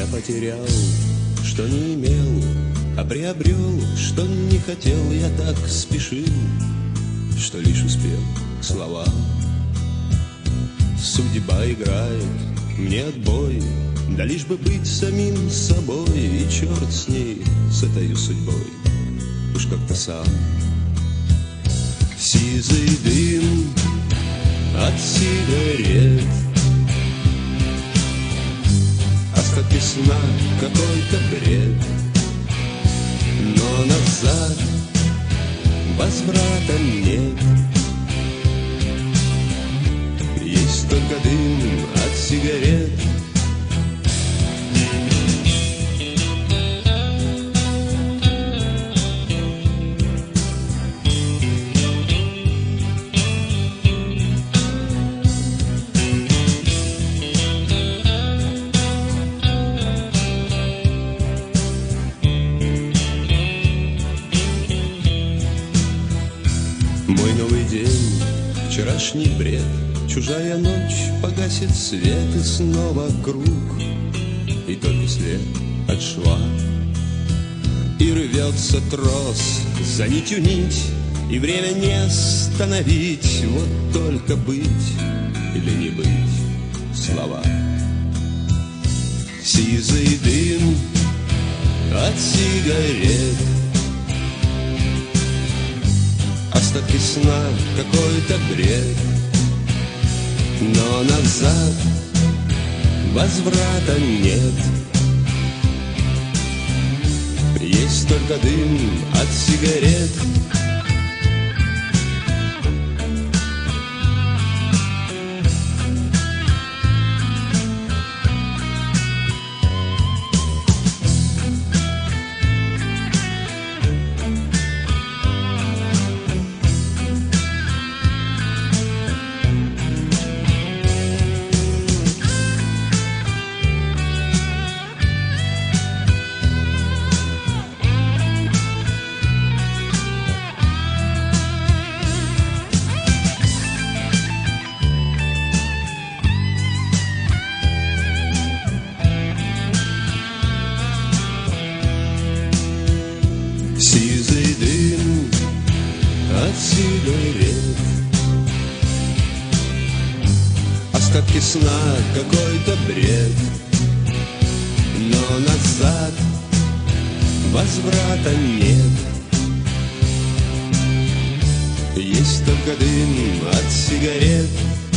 потерял, что не имел, а приобрел, что не хотел. Я так спешил, что лишь успел к словам. Судьба играет мне отбой, да лишь бы быть самим собой. И черт с ней, с этой судьбой, уж как-то сам. Сизый дым от сигарет, остатки сна, какой-то бред. Но назад возврата нет. Есть только дым от сигарет. Мой новый день, вчерашний бред, чужая ночь, погасит свет, и снова круг, и только след от шва. И рвется трос за нитью нить, и время не остановить. Вот только быть или не быть слова. Сизый дым от сигарет, остатки сна, какой-то бред. Но назад возврата нет. Есть только дым от сигарет. Сизый дым от сигарет, остатки сна, какой-то бред. Но назад возврата нет. Есть только дым от сигарет.